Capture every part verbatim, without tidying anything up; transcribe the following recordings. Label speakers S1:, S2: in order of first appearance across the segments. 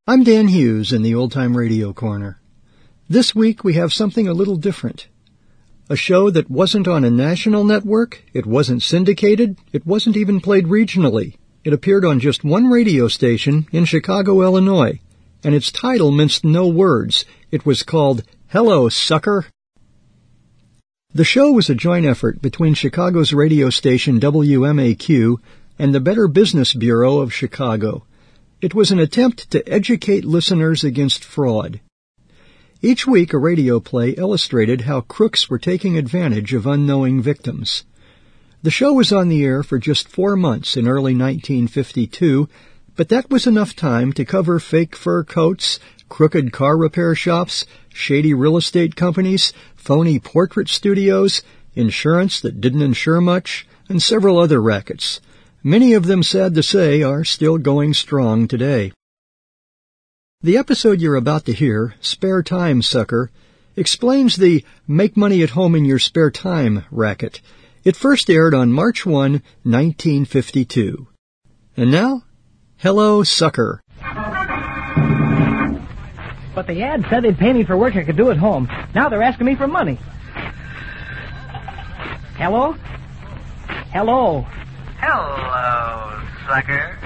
S1: I'm Dan Hughes in the Old Time Radio Corner. This week we have something a little different. A show that wasn't on a national network, it wasn't syndicated, it wasn't even played regionally. It appeared on just one radio station in Chicago, Illinois, and its title minced no words. It was called Hello, Sucker! The show was a joint effort between Chicago's radio station W M A Q and the Better Business Bureau of Chicago. It was an attempt to educate listeners against fraud. Each week a radio play illustrated how crooks were taking advantage of unknowing victims. The show was on the air for just four months in early nineteen fifty-two, but that was enough time to cover fake fur coats, crooked car repair shops, shady real estate companies, phony portrait studios, insurance that didn't insure much, and several other rackets. Many of them, sad to say, are still going strong today. The episode you're about to hear, Spare Time Sucker, explains the make money at home in your spare time racket. It first aired on March first, nineteen fifty-two. And now, Hello, Sucker.
S2: But the ad said they'd pay me for work I could do at home. Now they're asking me for money. Hello? Hello?
S3: Hello, sucker.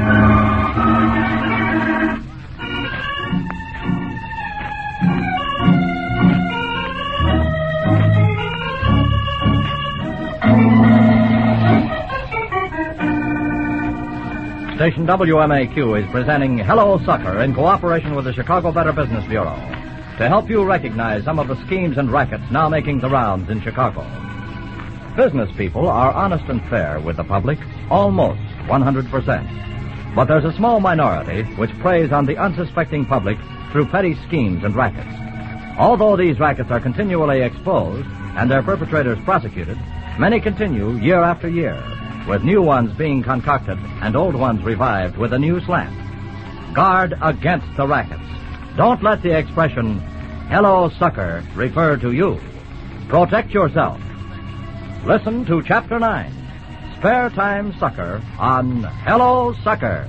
S4: Station W M A Q is presenting Hello, Sucker in cooperation with the Chicago Better Business Bureau to help you recognize some of the schemes and rackets now making the rounds in Chicago. Business people are honest and fair with the public, almost one hundred percent. But there's a small minority which preys on the unsuspecting public through petty schemes and rackets. Although these rackets are continually exposed and their perpetrators prosecuted, many continue year after year, with new ones being concocted and old ones revived with a new slant. Guard against the rackets. Don't let the expression, Hello, Sucker, refer to you. Protect yourself. Listen to Chapter nine, Spare Time Sucker, on Hello, Sucker.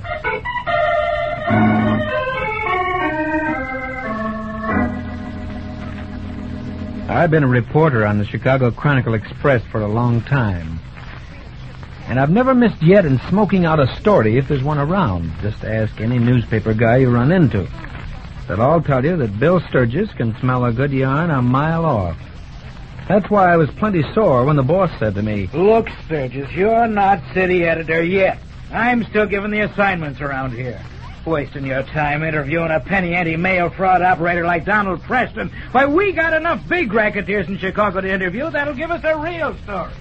S5: I've been a reporter on the Chicago Chronicle Express for a long time. And I've never missed yet in smoking out a story if there's one around. Just ask any newspaper guy you run into. They'll all tell you that Bill Sturgis can smell a good yarn a mile off. That's why I was plenty sore when the boss said to me,
S6: Look, Sturgis, you're not city editor yet. I'm still giving the assignments around here. Wasting your time interviewing a penny ante mail fraud operator like Donald Preston. Why, we got enough big racketeers in Chicago to interview that'll give us a real story.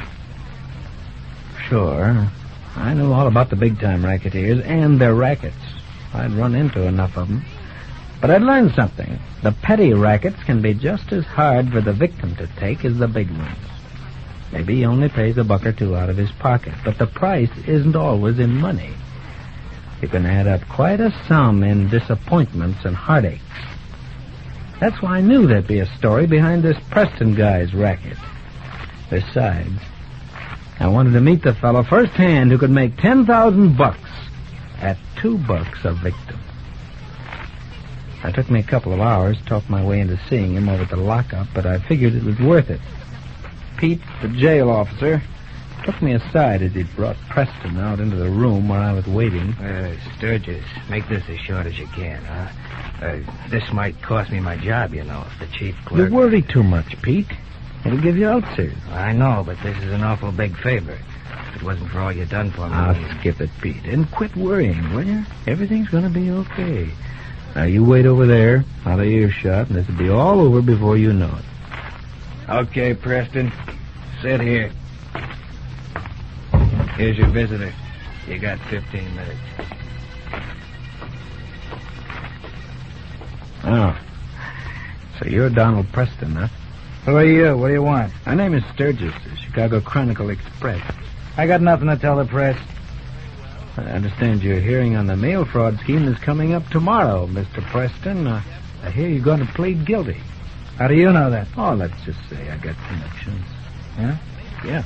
S5: Sure. I know all about the big-time racketeers and their rackets. I'd run into enough of them. But I'd learned something. The petty rackets can be just as hard for the victim to take as the big ones. Maybe he only pays a buck or two out of his pocket, but the price isn't always in money. You can add up quite a sum in disappointments and heartaches. That's why I knew there'd be a story behind this Preston guy's racket. Besides, I wanted to meet the fellow firsthand who could make ten thousand bucks at two bucks a victim. It took me a couple of hours to talk my way into seeing him over at the lockup, but I figured it was worth it. Pete, the jail officer, took me aside as he brought Preston out into the room where I was waiting.
S7: Uh, Sturgis, make this as short as you can, huh? Uh, this might cost me my job, you know, if the chief clerk...
S5: You worry too much, Pete. It'll give you ulcers.
S7: I know, but this is an awful big favor. If it wasn't for all you done for me...
S5: I'll skip it, Pete, and quit worrying, will you? Everything's going to be okay. Now, you wait over there, out of earshot, and this will be all over before you know it.
S7: Okay, Preston. Sit here. Here's your visitor. You got fifteen minutes.
S5: Oh. So you're Donald Preston, huh?
S6: Who are you? What do you want?
S5: My name is Sturgis, the Chicago Chronicle Express.
S6: I got nothing to tell the press.
S5: I understand your hearing on the mail fraud scheme is coming up tomorrow, Mister Preston. Uh, I hear you're going to plead guilty.
S6: How do you know that?
S5: Oh, let's just say I got connections.
S6: Yeah?
S5: Yeah.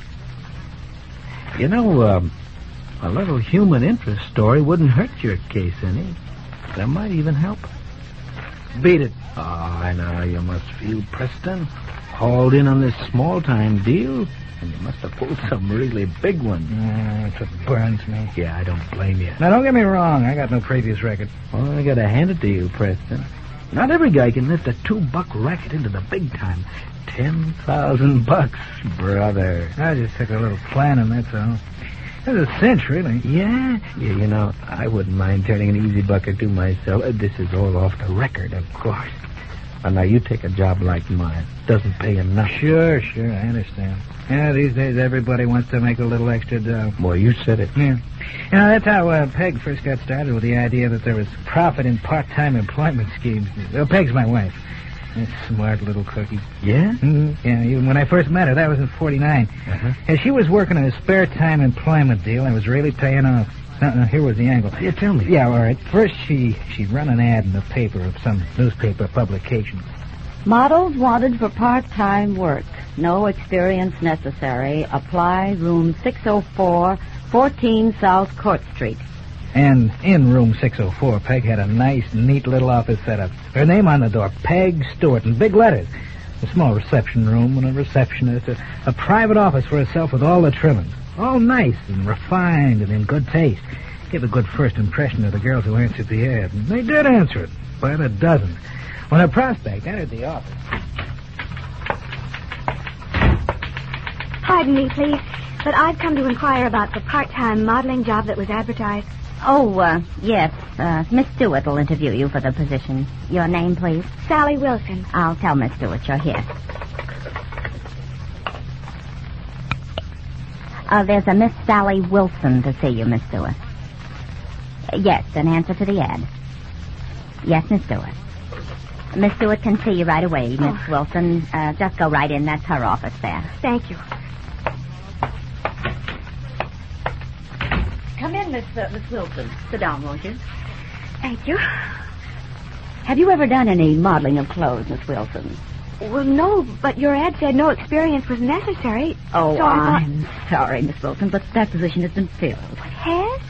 S5: You know, um, a little human interest story wouldn't hurt your case any. That might even help.
S6: Beat it.
S5: Oh, I know you must feel, Preston. Hauled in on this small-time deal, and you must have pulled some really big one.
S6: Mm, that's what burns me.
S5: Yeah, I don't blame you.
S6: Now, don't get me wrong. I got no previous record.
S5: Well, I gotta hand it to you, Preston. Not every guy can lift a two-buck racket into the big time. Ten thousand bucks, brother.
S6: I just took a little planning, that's all. It was a cinch, really.
S5: Yeah? Yeah, you know, I wouldn't mind turning an easy buck or two myself. Uh, This is all off the record, of course. Well, now, you take a job like mine. Doesn't pay enough.
S6: Sure, sure, I understand. Yeah, these days everybody wants to make a little extra dough.
S5: Boy, you said it.
S6: Yeah. You know, that's how uh, Peg first got started, with the idea that there was profit in part-time employment schemes. Well, Peg's my wife. A smart little cookie.
S5: Yeah?
S6: Mm-hmm. Yeah, even when I first met her, that was in forty-nine.
S5: Uh-huh.
S6: And she was working on a spare-time employment deal and was really paying off. Uh-uh, here was the angle.
S5: Yeah, tell me.
S6: Yeah, all right. First, she she run an ad in the paper of some newspaper publication.
S8: Models wanted for part-time work. No experience necessary. Apply room six oh four, fourteen South Court Street.
S6: And in room six oh four, Peg had a nice, neat little office set up. Her name on the door, Peg Stewart, in big letters. A small reception room and a receptionist. A, a private office for herself with all the trimmings. All nice and refined and in good taste. Give a good first impression of the girls who answered the ad. And they did answer it, by the dozen. When a prospect entered the office...
S9: Pardon me, please, but I've come to inquire about the part-time modeling job that was advertised.
S8: Oh, uh, yes. Uh, Miss Stewart will interview you for the position. Your name, please?
S9: Sally Wilson.
S8: I'll tell Miss Stewart you're here. Uh, there's a Miss Sally Wilson to see you, Miss Stewart. Uh, yes, an answer to the ad. Yes, Miss Stewart. Miss Stewart can see you right away, Miss
S9: Oh.
S8: Wilson. Uh, just go right in. That's her office there.
S9: Thank you.
S8: Come in, Miss uh, Miss Wilson. Sit down, won't you?
S9: Thank you.
S8: Have you ever done any modeling of clothes, Miss Wilson?
S9: Well, no, but your ad said no experience was necessary.
S8: Oh,
S9: so I thought...
S8: I'm sorry, Miss Wilson, but that position has been filled.
S9: Has?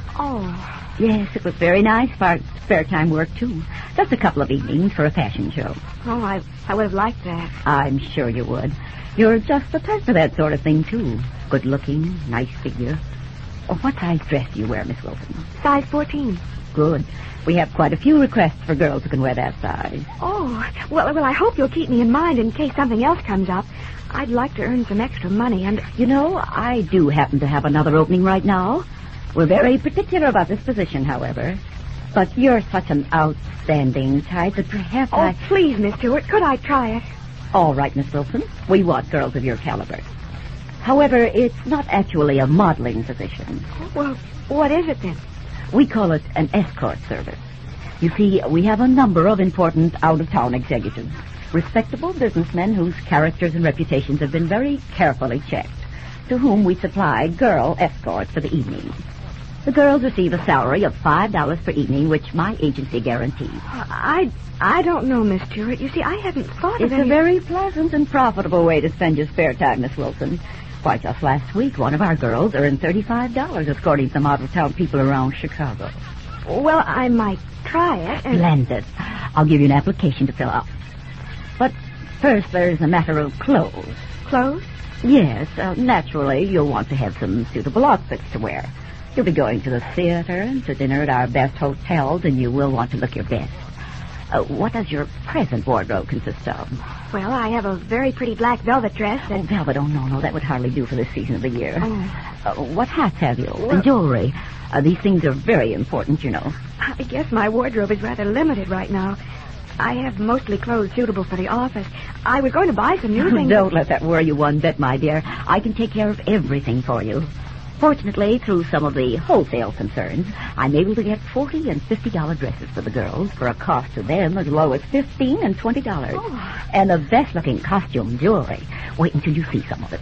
S9: Oh.
S8: Yes, it was very nice for spare time work, too. Just a couple of evenings for a fashion show.
S9: Oh, I, I would have liked that.
S8: I'm sure you would. You're just the type for that sort of thing, too. Good looking, nice figure. Oh, what size dress do you wear, Miss Wilson?
S9: Size fourteen.
S8: Good. We have quite a few requests for girls who can wear that size.
S9: Oh, well, well, I hope you'll keep me in mind in case something else comes up. I'd like to earn some extra money, and...
S8: You know, I do happen to have another opening right now. We're very particular about this position, however. But you're such an outstanding type that perhaps
S9: Oh,
S8: I...
S9: please, Miss Stewart, could I try it?
S8: All right, Miss Wilson. We want girls of your caliber. However, it's not actually a modeling position.
S9: Well, what is it then?
S8: We call it an escort service. You see, we have a number of important out-of-town executives, respectable businessmen whose characters and reputations have been very carefully checked, to whom we supply girl escorts for the evening. The girls receive a salary of five dollars per evening, which my agency guarantees.
S9: I, I don't know, Miss Stewart. You see, I haven't thought
S8: It's
S9: of any...
S8: a very pleasant and profitable way to spend your spare time, Miss Wilson. Why, just last week, one of our girls earned thirty-five dollars escorting some out-of-town people around Chicago.
S9: Well, I might try it. And...
S8: Splendid. I'll give you an application to fill out. But first, there's a matter of clothes.
S9: Clothes?
S8: Yes, uh, naturally, you'll want to have some suitable outfits to wear. You'll be going to the theater and to dinner at our best hotels, and you will want to look your best. Uh, what does your present wardrobe consist of?
S9: Well, I have a very pretty black velvet dress
S8: Oh,
S9: and...
S8: velvet, oh, no, no, that would hardly do for this season of the year.
S9: Oh.
S8: Uh, what hats have you? And jewelry. Uh, these things are very important, you know.
S9: I guess my wardrobe is rather limited right now. I have mostly clothes suitable for the office. I was going to buy some new things.
S8: Don't let that worry you one bit, my dear. I can take care of everything for you. Fortunately, through some of the wholesale concerns, I'm able to get forty and fifty dollar dresses for the girls for a cost to them as low as fifteen and twenty dollars.
S9: Oh.
S8: And the best looking costume jewelry. Wait until you see some of it.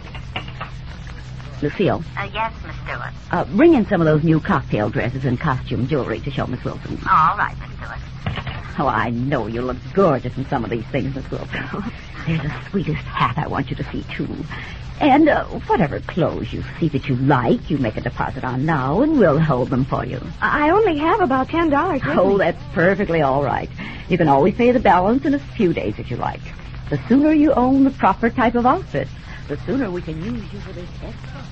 S8: Lucille,
S3: Uh, yes, Miss Stewart.
S8: uh, bring in some of those new cocktail dresses and costume jewelry to show Miss Wilson.
S3: All right, Miss Stewart.
S8: Oh, I know you look gorgeous in some of these things, Miss Wilson. There's the sweetest hat I want you to see, too. And uh, whatever clothes you see that you like, you make a deposit on now, and we'll hold them for you.
S9: I only have about ten dollars.
S8: Oh, that's perfectly all right. You can always pay the balance in a few days if you like. The sooner you own the proper type of outfit, the sooner we can use you for this escort.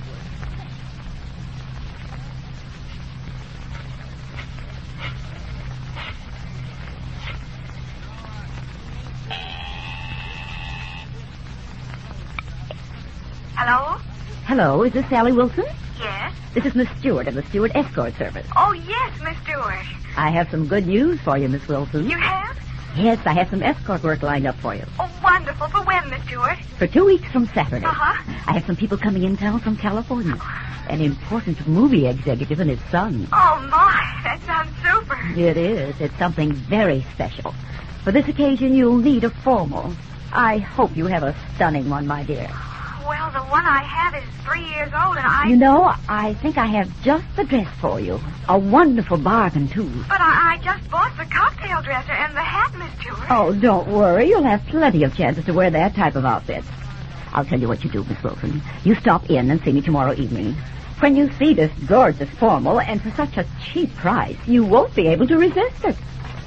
S3: Hello?
S8: Hello, is this Sally Wilson?
S3: Yes?
S8: This is Miss Stewart of the Stewart Escort Service.
S3: Oh, yes, Miss Stewart.
S8: I have some good news for you, Miss Wilson.
S3: You have?
S8: Yes, I have some escort work lined up for you.
S3: Oh, wonderful. For when, Miss Stewart?
S8: For two weeks from Saturday.
S3: Uh-huh.
S8: I have some people coming in town from California. An important movie executive and his son.
S3: Oh, my. That sounds super.
S8: It is. It's something very special. For this occasion, you'll need a formal. I hope you have a stunning one, my dear.
S3: Well, the one I have is three years old, and I...
S8: You know, I think I have just the dress for you. A wonderful bargain, too.
S3: But I, I just bought the cocktail dresser and the hat, Miss Stewart.
S8: Oh, don't worry. You'll have plenty of chances to wear that type of outfit. I'll tell you what you do, Miss Wilson. You stop in and see me tomorrow evening. When you see this gorgeous formal, and for such a cheap price, you won't be able to resist it.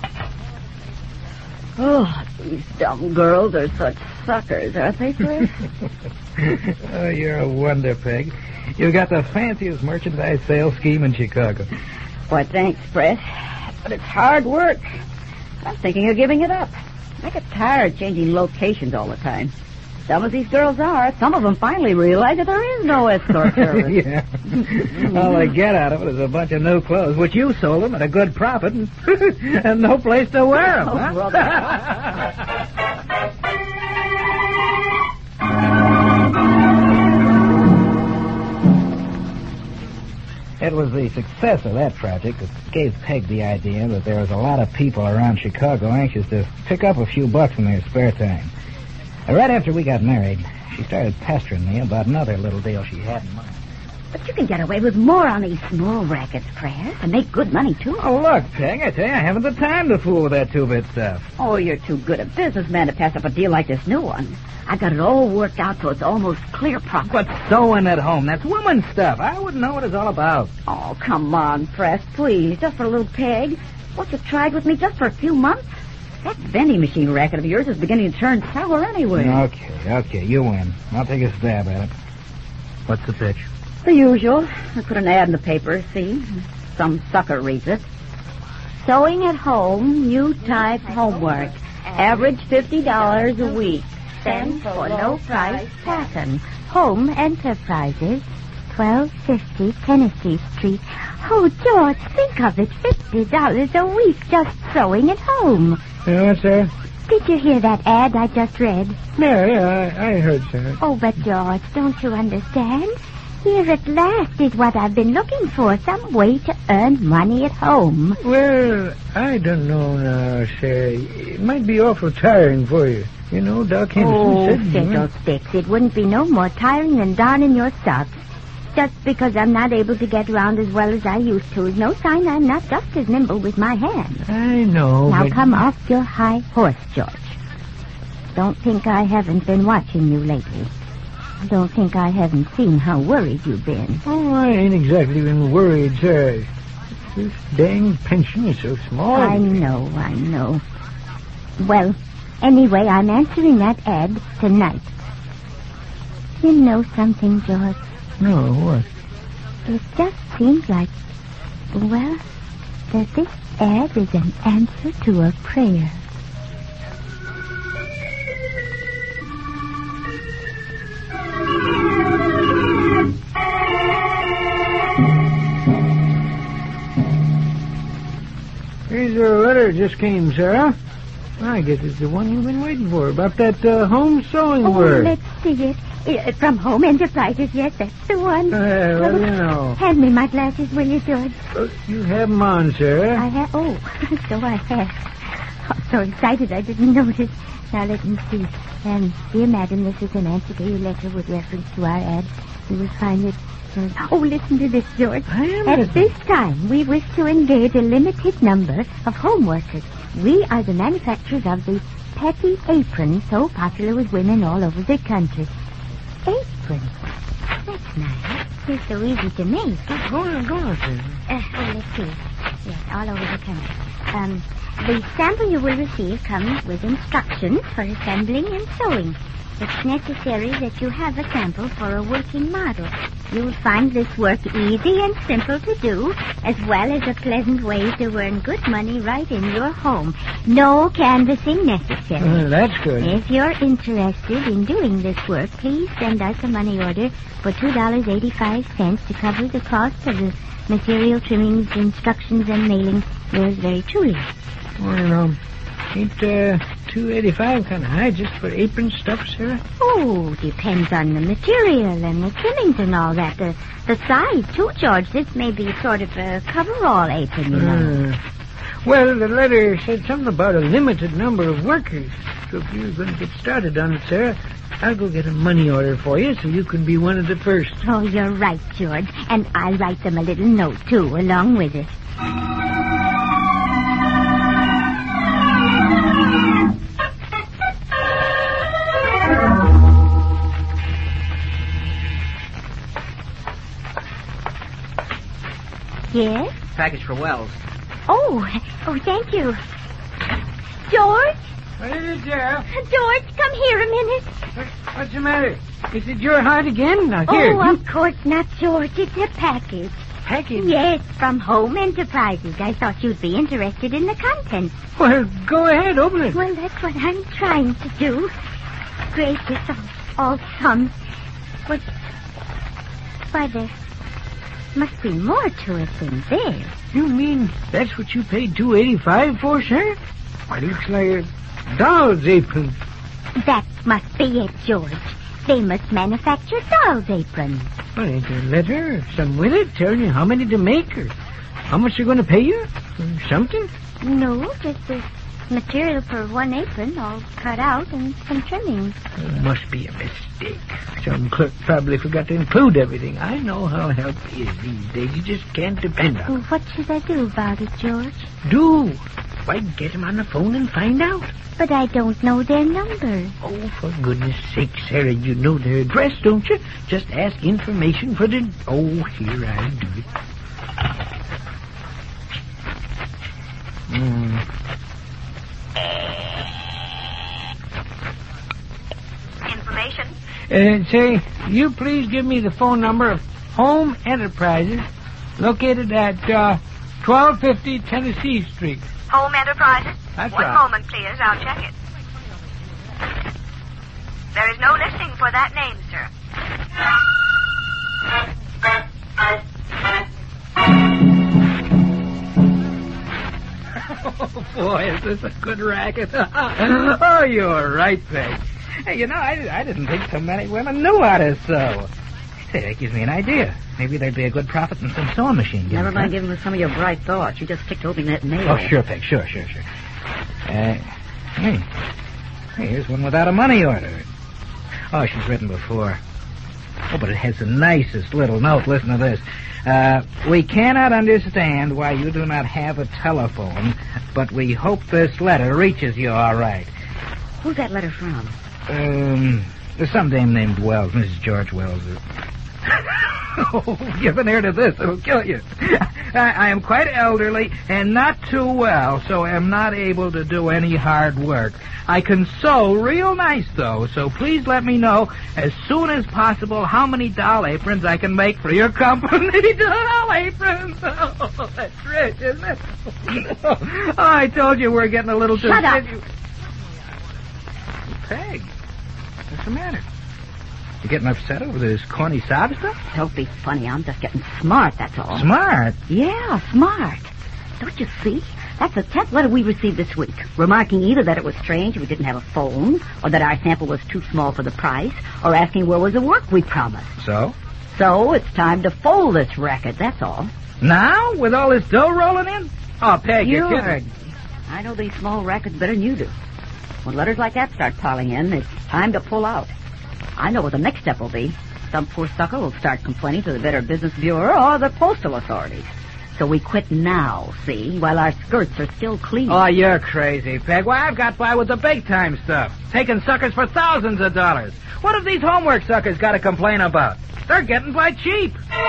S8: Oh, these dumb girls are such suckers, aren't they, Chris?
S6: Oh, you're a wonder, Peg. You've got the fanciest merchandise sales scheme in Chicago.
S8: Why, thanks, Brett. But it's hard work. I'm thinking of giving it up. I get tired changing locations all the time. Some of these girls are. Some of them finally realize that there is no escort service.
S6: Yeah. All they get out of it is a bunch of new clothes, which you sold them at a good profit, and, and no place to wear them.
S8: Oh,
S6: huh?
S8: brother.
S6: It was the success of that project that gave Peg the idea that there was a lot of people around Chicago anxious to pick up a few bucks in their spare time. Right after we got married, she started pestering me about another little deal she had in mind.
S8: But you can get away with more on these small rackets, Press, and make good money, too.
S6: Oh, look, Peg, I tell you, I haven't the time to fool with that two-bit stuff.
S8: Oh, you're too good a businessman to pass up a deal like this new one. I got it all worked out so it's almost clear profit.
S6: But sewing at home, that's women's stuff. I wouldn't know what it's all about.
S8: Oh, come on, Press, please. Just for a little peg. Won't you try it with me just for a few months? That vending machine racket of yours is beginning to turn sour anyway.
S6: Okay, okay, you win. I'll take a stab at it. What's the pitch?
S8: The usual. I put an ad in the paper, see? Some sucker reads it. Sewing at home, new type homework. Average fifty dollars a week. Send for no price pattern.
S10: Home Enterprises, twelve fifty Tennessee Street. Oh, George, think of it. fifty dollars a week just sewing at home.
S6: Yeah, what's that?
S10: Did you hear that ad I just read?
S6: Yeah, yeah, I, I heard, sir.
S10: Oh, but George, don't you understand? Here at last is what I've been looking for, some way to earn money at home.
S11: Well, I don't know now, sir. It might be awful tiring for you. You know, Doc Henderson
S10: Oh,
S11: said...
S10: fiddlesticks, it wouldn't be no more tiring than darning your socks. Just because I'm not able to get around as well as I used to is no sign I'm not just as nimble with my hands.
S11: I know,
S10: Now
S11: but...
S10: come off your high horse, George. Don't think I haven't been watching you lately. Don't think I haven't seen how worried you've been.
S11: Oh, I ain't exactly been worried, sir. This dang pension is so small.
S10: I know, I know. Well, anyway, I'm answering that ad tonight. You know something, George?
S11: No, what?
S10: It just seems like, well, that this ad is an answer to a prayer.
S11: Here's a letter that just came, Sarah. I guess it's the one you've been waiting for, about that uh, home sewing
S10: Oh,
S11: work.
S10: let's see it. Uh, from Home Enterprises, yes, that's the one.
S11: Uh, well, you know.
S10: Hand me my glasses, will you, George?
S11: Uh, you have them on, Sarah.
S10: I have, oh, so I have. I'm so excited I didn't notice. Now, let me see. Um, dear madam, this is an answer to your letter with reference to our ad. You will find it... Uh, oh, listen to this, George. At this time, we wish to engage a limited number of home workers. We are the manufacturers of the petty apron so popular with women all over the country. apron. That's nice. They're so easy to make.
S11: Go on, go on, Susan.
S10: Uh, oh, let's see. Yes, all over the country. Um, the sample you will receive comes with instructions for assembling and sewing. It's necessary that you have a sample for a working model. You'll find this work easy and simple to do, as well as a pleasant way to earn good money right in your home. No canvassing necessary.
S11: Well, that's good.
S10: If you're interested in doing this work, please send us a money order for two dollars and eighty-five cents to cover the cost of the material, trimmings, instructions, and mailing. Yours very truly.
S11: Well, um, ain't uh, two eighty-five kind of high just for apron stuff, Sarah?
S10: Oh, depends on the material and the trimmings and all that. The the size, too, George. This may be sort of a coverall apron, you know.
S11: Uh, well, the letter said something about a limited number of workers. So if you're going to get started on it, Sarah, I'll go get a money order for you so you can be one of the first.
S10: Oh, you're right, George. And I'll write them a little note, too, along with it. Yes?
S2: Package for Wells.
S10: Oh, oh, thank you. George?
S11: What is it, Sarah?
S10: George, come here a minute.
S11: What, what's the matter? Is it your heart again? Now, here.
S10: Oh,
S11: you...
S10: of course not, George. It's a package.
S11: Package?
S10: Yes, from Home Enterprises. I thought you'd be interested in the contents.
S11: Well, go ahead, open it.
S10: Well, that's what I'm trying to do. Gracious, all, all thumbs. But, why, there must be more to it than this.
S11: You mean that's what you paid two eighty-five for, sir? Why, looks like a doll's apron.
S10: That must be it, George. They must manufacture doll's aprons.
S11: Well, ain't there a letter or something with it telling you how many to make or how much they're going to pay you? Or something?
S10: No, just the material for one apron all cut out and some trimmings.
S11: It must be a mistake. Some clerk probably forgot to include everything. I know how help is these days. You just can't depend on
S10: Well,
S11: it.
S10: what should I do about it, George?
S11: Do? Why, get them on the phone and find out.
S10: But I don't know their number.
S11: Oh, for goodness sake, Sarah, you know their address, don't you? Just ask information for the... Oh, here, I'll do it. Mm.
S3: Information.
S11: Uh, say, you please give me the phone number of Home Enterprises, located at uh, twelve fifty Tennessee Street.
S3: Home Enterprises?
S11: That's
S3: One
S11: right.
S3: moment, please. I'll check it. There is no listing for that name, sir.
S6: Oh, boy, is this a good racket. Oh, you're right, Peg. Hey, you know, I, I didn't think so many women knew how to sew. Say, that gives me an idea. Maybe there'd be a good profit in some sewing machine.
S8: Never mind
S6: huh?
S8: giving us some of your bright thoughts. You just stick to opening that mail.
S6: Oh, sure, Peg. Sure, sure, sure. Uh, hey. Hey, here's one without a money order. Oh, she's written before. Oh, but it has the nicest little note. Listen to this. Uh, we cannot understand why you do not have a telephone, but we hope this letter reaches you all right.
S8: Who's that letter from?
S6: Um, there's some dame named Wells, Missus George Wells. Oh, give an ear to this. It'll kill you. I, I am quite elderly and not too well, so am not able to do any hard work. I can sew real nice, though, so please let me know as soon as possible how many doll aprons I can make for your company. Doll aprons! Oh, that's rich, isn't it? Oh, I told you we're getting a little too...
S8: Shut up!
S6: Peg, what's the matter? You getting upset over this corny sob stuff?
S8: Don't be funny. I'm just getting smart, that's all.
S6: Smart?
S8: Yeah, smart. Don't you see? That's the tenth letter we received this week, remarking either that it was strange we didn't have a phone, or that our sample was too small for the price, or asking where was the work we promised.
S6: So?
S8: So it's time to fold this racket, that's all.
S6: Now? With all this dough rolling in? Oh, Peg,
S8: You
S6: you're kidding.
S8: heard me. I know these small rackets better than you do. When letters like that start piling in, it's time to pull out. I know what the next step will be. Some poor sucker will start complaining to the Better Business Bureau or the postal authorities. So we quit now, see, while our skirts are still clean.
S6: Oh, you're crazy, Peg. Why, I've got by with the big-time stuff. Taking suckers for thousands of dollars. What have these homework suckers got to complain about? They're getting by cheap.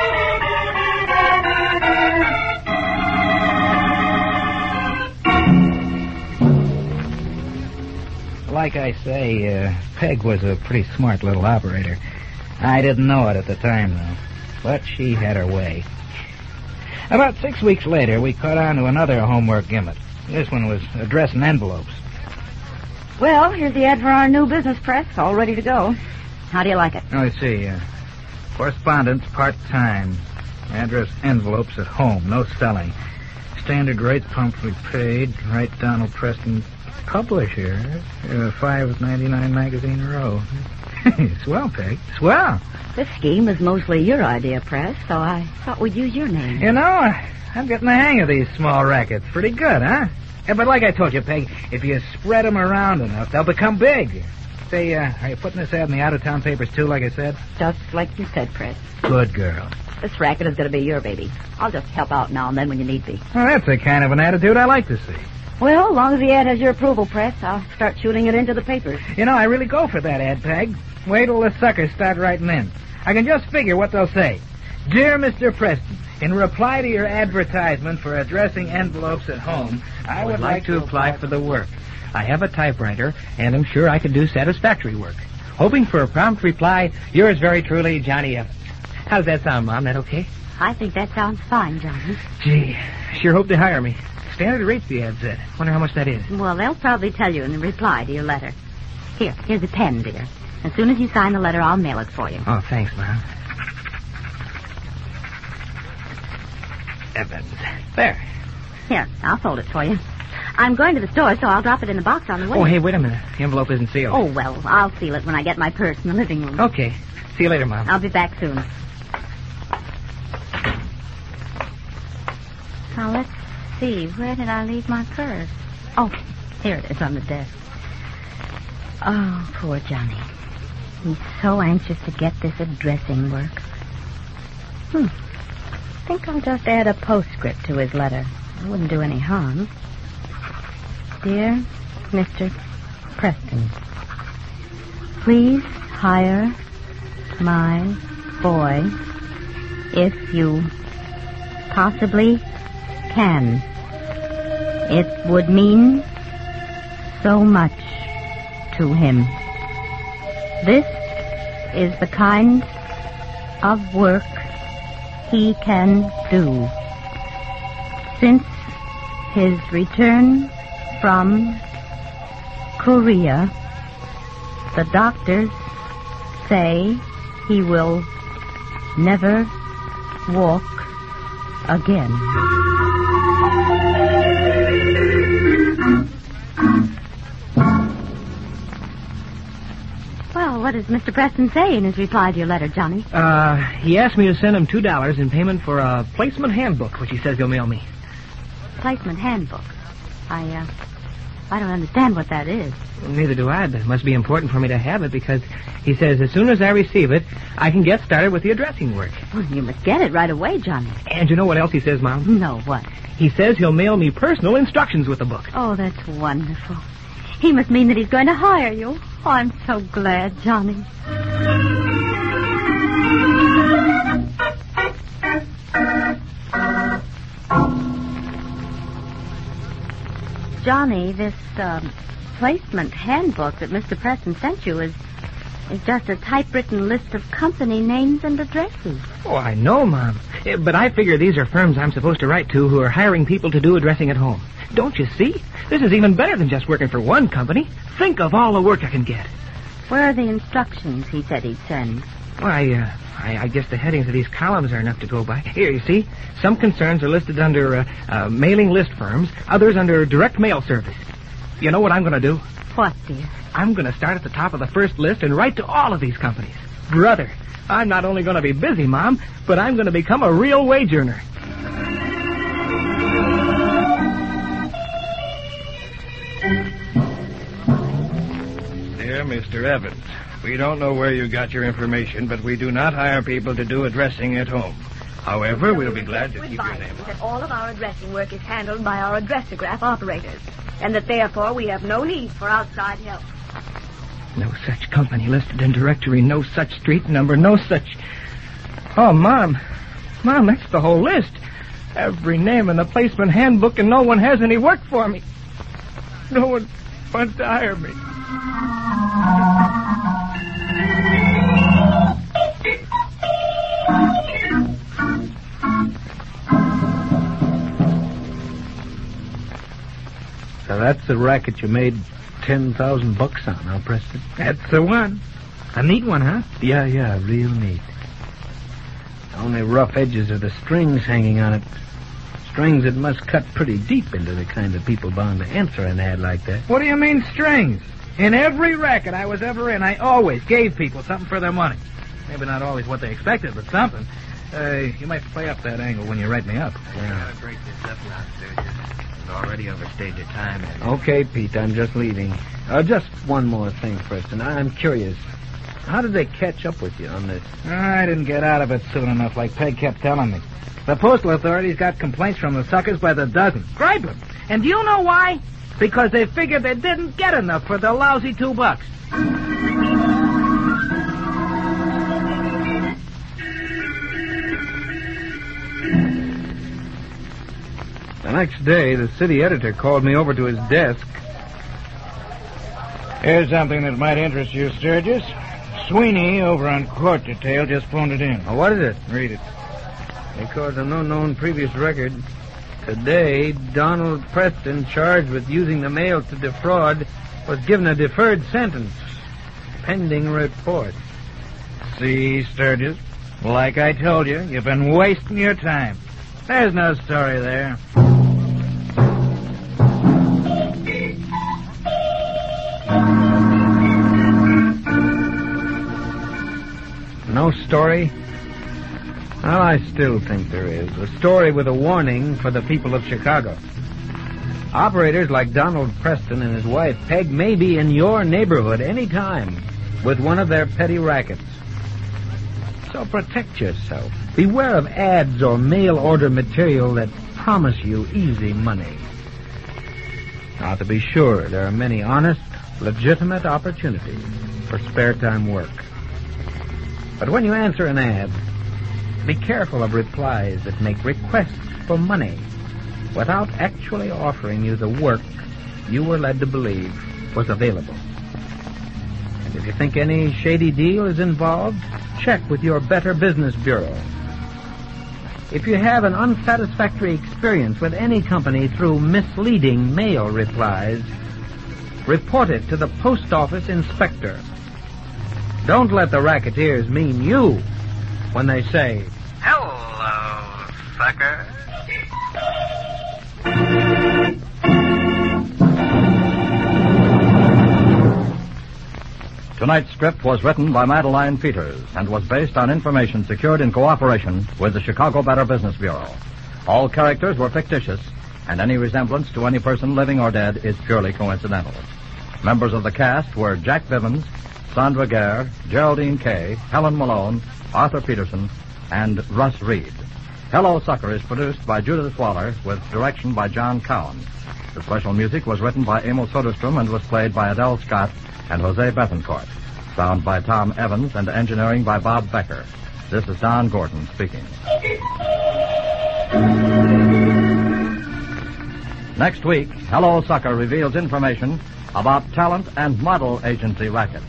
S6: Like I say, uh, Peg was a pretty smart little operator. I didn't know it at the time, though. But she had her way. About six weeks later, we caught on to another homework gimmick. This one was addressing envelopes.
S8: Well, here's the ad for our new business press, all ready to go. How do you like it?
S6: Oh, let's see. Uh, correspondence part-time. Address envelopes at home. No selling. Standard rates promptly paid. Write Donald Preston, publisher. Uh, five ninety-nine magazine row. Swell, Peg. Swell.
S8: This scheme is mostly your idea, Press, so I thought we'd use your name.
S6: You know, I, I'm getting the hang of these small rackets. Pretty good, huh? Yeah, but like I told you, Peg, if you spread them around enough, they'll become big. Say, uh, are you putting this ad in the out-of-town papers, too, like I said?
S8: Just like you said, Press.
S6: Good girl.
S8: This racket is going to be your baby. I'll just help out now and then when you need be.
S6: Well, that's the kind of an attitude I like to see.
S8: Well, as long as the ad has your approval, Press, I'll start shooting it into the papers.
S6: You know, I really go for that ad, Peg. Wait till the suckers start writing in. I can just figure what they'll say. Dear Mister Preston, in reply to your advertisement for addressing envelopes at home, I,
S7: I would,
S6: would
S7: like, like to apply for the work. I have a typewriter, and I'm sure I can do satisfactory work. Hoping for a prompt reply, yours very truly, Johnny Evans. How's that sound, Mom? That okay?
S10: I think that sounds fine, Johnny.
S7: Gee, sure hope they hire me. Standard rates, the ad said. Wonder how much that is.
S10: Well, they'll probably tell you in the reply to your letter. Here, here's a pen, dear. As soon as you sign the letter, I'll mail it for you.
S7: Oh, thanks, Mom. Evans. There.
S10: Here, I'll fold it for you. I'm going to the store, so I'll drop it in the box on the way.
S7: Oh, hey, wait a minute. The envelope isn't sealed.
S10: Oh, well, I'll seal it when I get my purse in the living room.
S7: Okay. See you later, Mom.
S10: I'll be back soon. Now, let's see. Where did I leave my purse? Oh, here it is on the desk. Oh, poor Johnny. He's so anxious to get this addressing work. Hmm. I think I'll just add a postscript to his letter. It wouldn't do any harm. Dear Mister Preston, please hire my boy if you possibly can. It would mean so much to him. This is the kind of work he can do. Since his return from Korea, the doctors say he will never walk again. Well, what does Mister Preston say in his reply to your letter, Johnny?
S7: Uh, he asked me to send him two dollars in payment for a placement handbook, which he says he'll mail me.
S10: Placement handbook? I, uh, I don't understand what that is.
S7: Well, neither do I, but it must be important for me to have it because he says as soon as I receive it, I can get started with the addressing work.
S10: Well, you must get it right away, Johnny.
S7: And you know what else he says, Mom?
S10: No, what?
S7: He says he'll mail me personal instructions with the book.
S10: Oh, that's wonderful. He must mean that he's going to hire you. Oh, I'm so glad, Johnny. Johnny, this um, placement handbook that Mister Preston sent you is is just a typewritten list of company names and addresses.
S7: Oh, I know, Mom. Eh, But I figure these are firms I'm supposed to write to who are hiring people to do addressing at home. Don't you see? This is even better than just working for one company. Think of all the work I can get.
S10: Where are the instructions he said he'd send?
S7: Well, I, uh, I, I guess the headings of these columns are enough to go by. Here, you see? Some concerns are listed under uh, uh, mailing list firms, others under direct mail service. You know what I'm going to do?
S10: What, dear?
S7: I'm going to start at the top of the first list and write to all of these companies. Brother, I'm not only going to be busy, Mom, but I'm going to become a real wage earner.
S12: Dear Mister Evans, we don't know where you got your information, but we do not hire people to do addressing at home. However, we'll be glad to keep your name.
S9: That all of our addressing work is handled by our addressograph operators, and that therefore we have no need for outside help.
S7: No such company listed in directory, no such street number, no such... Oh, Mom. Mom, that's the whole list. Every name in the placement handbook, and no one has any work for me. No one wants to hire me.
S5: So that's the racket you made ten thousand bucks on, huh, Preston?
S11: That's the one. A neat one, huh?
S5: Yeah, yeah, real neat. The only rough edges are the strings hanging on it. Strings that must cut pretty deep into the kind of people bound to answer an ad like that.
S6: What do you mean, strings? In every racket I was ever in, I always gave people something for their money. Maybe not always what they expected, but something. Uh, you might play up that angle when you write me up.
S7: Yeah. Gotta break this up now, Sturgis. You've already overstayed your time. And...
S5: Okay, Pete, I'm just leaving. Uh, just one more thing, Preston. I'm curious. How did they catch up with you on this?
S6: I didn't get out of it soon enough, like Peg kept telling me. The postal authorities got complaints from the suckers by the dozen. Gripe them. And do you know why? Because they figured they didn't get enough for the lousy two bucks.
S11: The next day, the city editor called me over to his desk.
S6: Here's something that might interest you, Sturgis. Sweeney over on Court Detail just phoned it in.
S11: Oh, what is it?
S6: Read it.
S11: Because of no known previous record, today, Donald Preston, charged with using the mail to defraud, was given a deferred sentence, pending report.
S6: See, Sturgis? Like I told you, you've been wasting your time. There's no story there.
S11: No story? Well, I still think there is. A story with a warning for the people of Chicago. Operators like Donald Preston and his wife, Peg, may be in your neighborhood any time with one of their petty rackets. So protect yourself. Beware of ads or mail order material that promise you easy money. Now, to be sure, there are many honest, legitimate opportunities for spare time work. But when you answer an ad, be careful of replies that make requests for money without actually offering you the work you were led to believe was available. And if you think any shady deal is involved, check with your Better Business Bureau. If you have an unsatisfactory experience with any company through misleading mail replies, report it to the post office inspector. Don't let the racketeers mean you when they say,
S13: "Hello, sucker."
S4: Tonight's script was written by Madeline Peters and was based on information secured in cooperation with the Chicago Better Business Bureau. All characters were fictitious, and any resemblance to any person living or dead is purely coincidental. Members of the cast were Jack Bivens, Sandra Gare, Geraldine Kay, Helen Malone, Arthur Peterson, and Russ Reed. Hello, Sucker is produced by Judith Waller with direction by John Cowan. The special music was written by Emil Soderstrom and was played by Adele Scott and Jose Bethencourt. Sound by Tom Evans and engineering by Bob Becker. This is Don Gordon speaking. Next week, Hello, Sucker reveals information about talent and model agency rackets.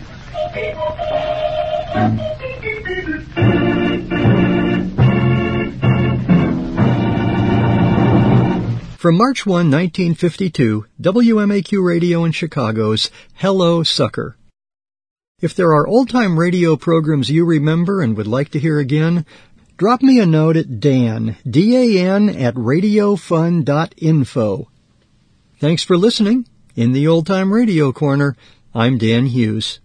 S1: From March first, nineteen fifty-two, W M A Q Radio in Chicago's Hello, Sucker. If there are old-time radio programs you remember and would like to hear again, drop me a note at Dan, D A N, at radiofun dot info. Thanks for listening. In the Old Time Radio Corner, I'm Dan Hughes.